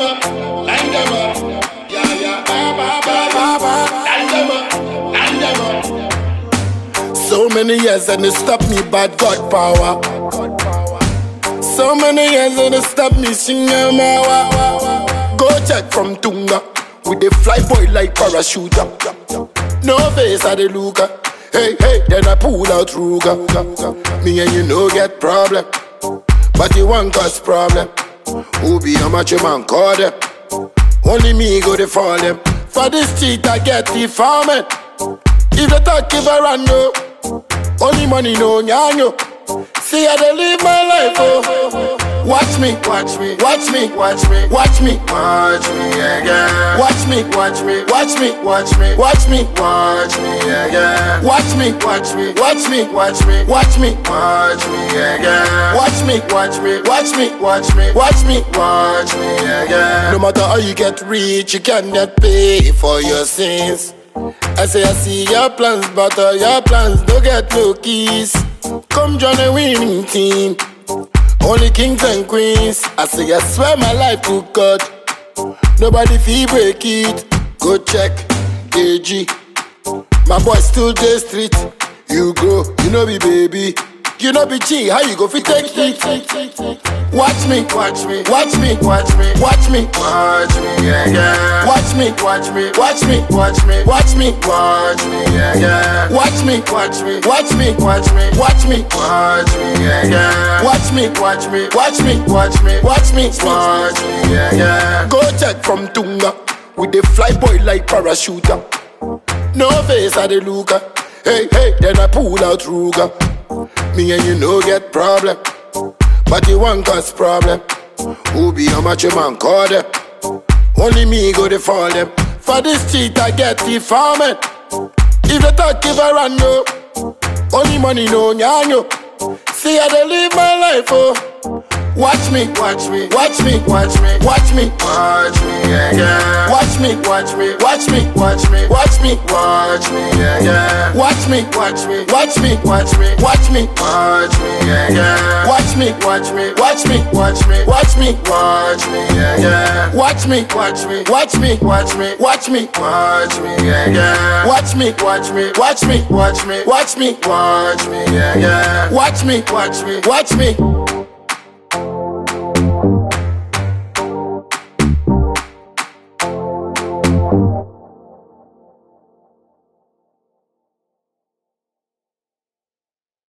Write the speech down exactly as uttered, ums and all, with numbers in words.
up, line them up. Yeah, yeah, ba ba ba ba ba. Line them up, line them up. So many years and they stop me, bad God power. So many years and they stop me, singing my. Go check from Tunga with the fly boy like parachuter. No face at the looker. Hey, hey, then I pull out Ruger. Me and you no get problem, but you want cause problem. Who be a macho man call them? Only me go to fall them. For this cheat I get the farming. If they talk give a run no, only money no nyanyo. See how they live my life oh. Watch me, watch me, watch me, watch me, watch me, watch me again. Watch me, watch me, watch me, watch me, watch me, watch me again. Watch me, watch me, watch me, watch me, watch me, watch me again. Watch me, watch me, watch me, watch me, watch me, watch me again. No matter how you get rich, you cannot pay for your sins. I say I see your plans, but all your plans don't get no keys. Come join a winning team. Only kings and queens. I say I swear my life to God. Nobody feel break it. Go check A G. My boy still day street. You grow, you know me baby. You know be G, how you go fi take it? Watch me, watch me, watch me, watch me, watch me, watch me again. Watch me, watch me, watch me, watch me, watch me, watch me again. Watch me, watch me, watch me, watch me, watch me, watch me again. Watch me, watch me, watch me, watch me, watch me, watch me again. Go check from Tunga with the fly boy like parachuter. No face at the looker. Hey, hey, then I pull out Ruger. Me and you no get problem, but you want cause problem. Who be a macho man call them? Only me go to fall them. For this cheat I get the farming. If they talk give a run no, only money no nyanyo. See how they live my life oh. Watch me, watch me, watch me, watch me, watch me, watch me again. Watch me, watch me, watch me, watch me, watch me, watch me again. Watch me, watch me, watch me, watch me, watch me, watch me again. Watch me, watch me, watch me, watch me, watch me, watch me again. Watch me, watch me, watch me, watch me, watch me, watch me again. Watch me, watch me, watch me, watch me, watch me, watch me again. Watch me, watch me, watch me.